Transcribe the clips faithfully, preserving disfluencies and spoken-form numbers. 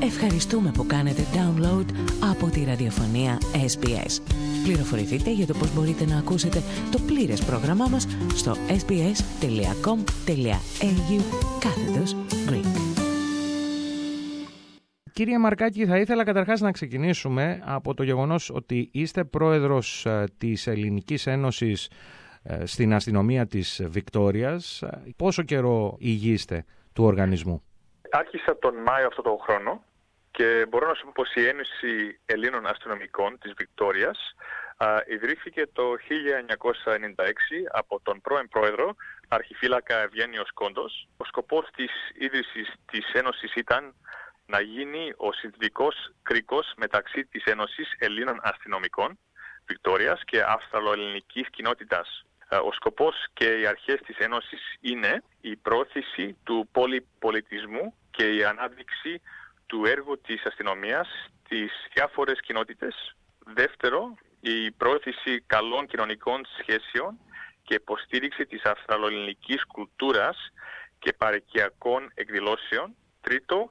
Ευχαριστούμε που κάνετε download από τη ραδιοφωνία ες μπι ες. Πληροφορηθείτε για το πώς μπορείτε να ακούσετε το πλήρες πρόγραμμά μας στο sbs.com.au κάθετος Greek. Κύριε Μαρκάκη, θα ήθελα καταρχάς να ξεκινήσουμε από το γεγονός ότι είστε πρόεδρος της Ελληνικής Ένωσης στην αστυνομία της Βικτόριας. Πόσο καιρό ηγείστε του οργανισμού? Άρχισα τον Μάιο αυτό το χρόνο και μπορώ να σου πω πως η Ένωση Ελλήνων Αστυνομικών της Βικτόριας α, ιδρύθηκε το χίλια εννιακόσια ενενήντα έξι από τον πρώην πρόεδρο αρχιφύλακα Ευγένιος Κόντος. Ο σκοπός της ίδρυσης της Ένωσης ήταν να γίνει ο συνδετικός κρίκος μεταξύ της Ένωσης Ελλήνων Αστυνομικών Βικτόριας και Αυστραλοελληνικής κοινότητας. Ο σκοπός και οι αρχές της Ένωσης είναι η πρόθεση του πολυπολιτισμού και η ανάδειξη του έργου της αστυνομίας στις διάφορες κοινότητες. Δεύτερο, η πρόθεση καλών κοινωνικών σχέσεων και υποστήριξη της αυστραλοελληνικής κουλτούρας και παροικιακών εκδηλώσεων. Τρίτο,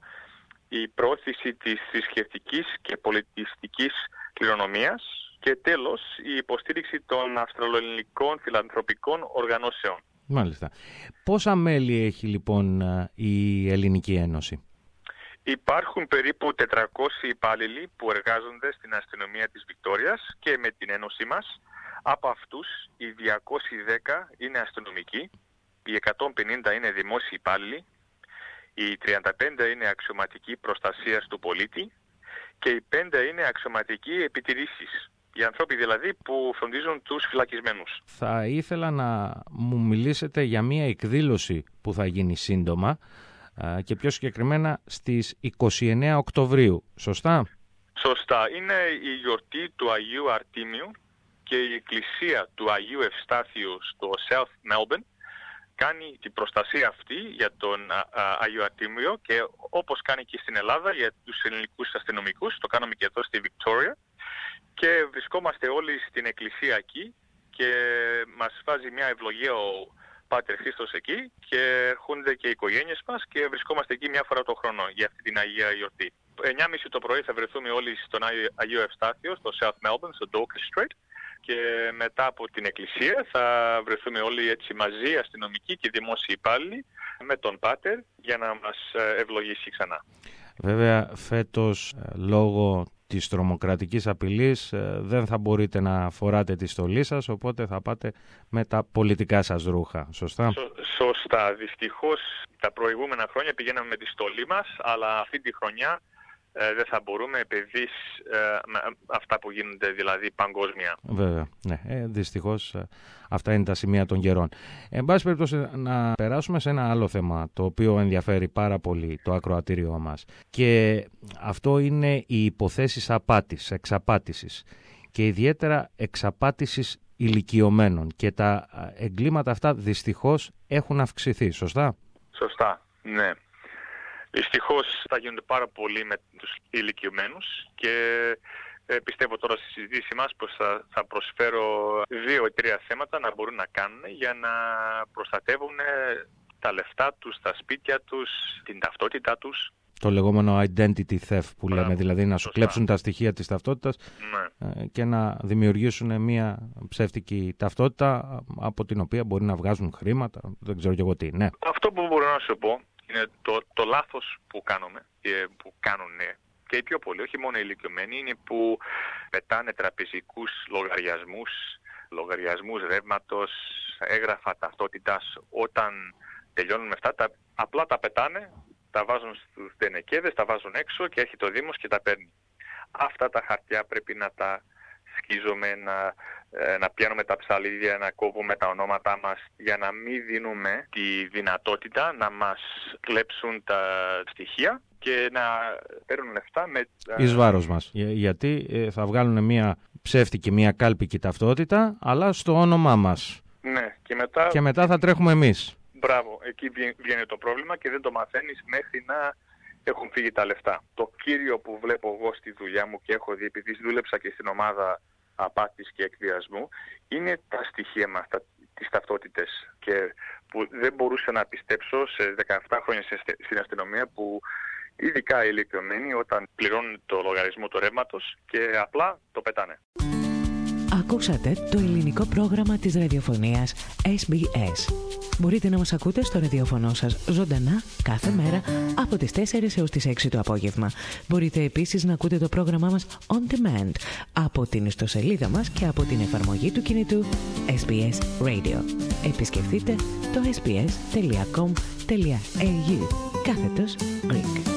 η πρόθεση της θρησκευτικής και πολιτιστικής κληρονομιάς. Και τέλος, η υποστήριξη των αυστραλοελληνικών φιλανθρωπικών οργανώσεων. Μάλιστα. Πόσα μέλη έχει λοιπόν η Ελληνική Ένωση? Υπάρχουν περίπου τετρακόσιοι υπάλληλοι που εργάζονται στην αστυνομία της Βικτόριας και με την Ένωσή μας. Από αυτούς οι διακόσιοι δέκα είναι αστυνομικοί, οι εκατόν πενήντα είναι δημόσιοι υπάλληλοι, οι τριάντα πέντε είναι αξιωματικοί προστασίας του πολίτη και οι πέντε είναι αξιωματικοί επιτηρήσεις. Οι άνθρωποι δηλαδή που φροντίζουν τους φυλακισμένους. Θα ήθελα να μου μιλήσετε για μία εκδήλωση που θα γίνει σύντομα και πιο συγκεκριμένα στις είκοσι εννέα Οκτωβρίου. Σωστά? Σωστά. Είναι η γιορτή του Αγίου Αρτίμιου και η εκκλησία του Αγίου Ευστάθιου στο South Melbourne κάνει την προστασία αυτή για τον α, α, Αγίου Αρτίμιο και όπως κάνει και στην Ελλάδα για τους ελληνικούς αστυνομικούς, το κάνουμε και εδώ στη Βικτόρια. Και βρισκόμαστε όλοι στην εκκλησία εκεί και μας βάζει μια ευλογία ο Πάτερ Χρήστος εκεί και έρχονται και οι οικογένειες μας και βρισκόμαστε εκεί μια φορά το χρόνο για αυτή την Αγία γιορτή. εννιά και μισή το πρωί θα βρεθούμε όλοι στον Αγίο Ευστάθιο, στο South Melbourne, στο Dorcas Street και μετά από την εκκλησία θα βρεθούμε όλοι έτσι μαζί, αστυνομικοί και δημόσιοι υπάλληλοι με τον Πάτερ για να μας ευλογήσει ξανά. Βέβαια φέτος λόγω της τρομοκρατικής απειλής δεν θα μπορείτε να φοράτε τη στολή σας, οπότε θα πάτε με τα πολιτικά σας ρούχα, σωστά? Σω, σωστά. Δυστυχώς τα προηγούμενα χρόνια πηγαίναμε με τη στολή μας, αλλά αυτή τη χρονιά ε, δεν θα μπορούμε επειδή ε, αυτά που γίνονται δηλαδή παγκόσμια. Βέβαια, ναι. Ε, δυστυχώς ε, αυτά είναι τα σημεία των καιρών. Εν πάση περιπτώσει να περάσουμε σε ένα άλλο θέμα το οποίο ενδιαφέρει πάρα πολύ το ακροατήριό μας και αυτό είναι οι υποθέσεις απάτης, εξαπάτησης και ιδιαίτερα εξαπάτησης ηλικιωμένων και τα εγκλήματα αυτά δυστυχώς έχουν αυξηθεί, σωστά? Σωστά, ναι. Δυστυχώς θα γίνονται πάρα πολύ με τους ηλικιωμένους και ε, πιστεύω τώρα στη συζήτηση μας πως θα, θα προσφέρω δύο ή τρία θέματα να μπορούν να κάνουν για να προστατεύουν τα λεφτά τους, τα σπίτια τους, την ταυτότητά τους. Το λεγόμενο identity theft που Μπράβο, λέμε, δηλαδή να σου σωστά. κλέψουν τα στοιχεία της ταυτότητας ναι. και να δημιουργήσουν μια ψεύτικη ταυτότητα από την οποία μπορεί να βγάζουν χρήματα, δεν ξέρω και εγώ τι. Ναι. Αυτό που μπορώ να σου πω είναι το, το λάθος που κάνουμε, που κάνουν και οι πιο πολλοί, όχι μόνο οι ηλικιωμένοι, είναι που πετάνε τραπεζικούς λογαριασμούς, λογαριασμούς ρεύματος, έγγραφα ταυτότητας. Όταν τελειώνουν με αυτά, τα, απλά τα πετάνε, τα βάζουν στους τενεκέδες, τα βάζουν έξω και έρχεται ο Δήμος και τα παίρνει. Αυτά τα χαρτιά πρέπει να τα σκίζουμε, να, να πιάνουμε τα ψαλίδια, να κόβουμε τα ονόματά μας για να μην δίνουμε τη δυνατότητα να μας κλέψουν τα στοιχεία και να παίρνουν λεφτά με... εις βάρος μας. Για, γιατί ε, θα βγάλουν μια ψεύτικη, μια κάλπικη ταυτότητα, αλλά στο όνομά μας. Ναι, και μετά... Και μετά θα τρέχουμε εμείς. Μπράβο, εκεί βγαίνει το πρόβλημα και δεν το μαθαίνεις μέχρι να έχουν φύγει τα λεφτά. Το κύριο που βλέπω εγώ στη δουλειά μου και έχω δει, επειδή δούλεψα και στην ομάδα απάτης και εκβιασμού, είναι τα στοιχεία μας, τα, τις ταυτότητες. Και που δεν μπορούσα να πιστέψω σε δεκαεπτά χρόνια στην αστυνομία που ειδικά οι ηλικιωμένοι όταν πληρώνουν το λογαριασμό του ρεύματος και απλά το πετάνε. Ακούσατε το ελληνικό πρόγραμμα της ραδιοφωνίας ες μπι ες. Μπορείτε να μας ακούτε στο ραδιόφωνο σας ζωντανά κάθε μέρα από τις τέσσερις έως τις έξι το απόγευμα. Μπορείτε επίσης να ακούτε το πρόγραμμά μας on demand από την ιστοσελίδα μας και από την εφαρμογή του κινητού ες μπι ες Radio. Επισκεφτείτε το ες μπι ες τελεία κομ τελεία έι γιου κάθετος Greek.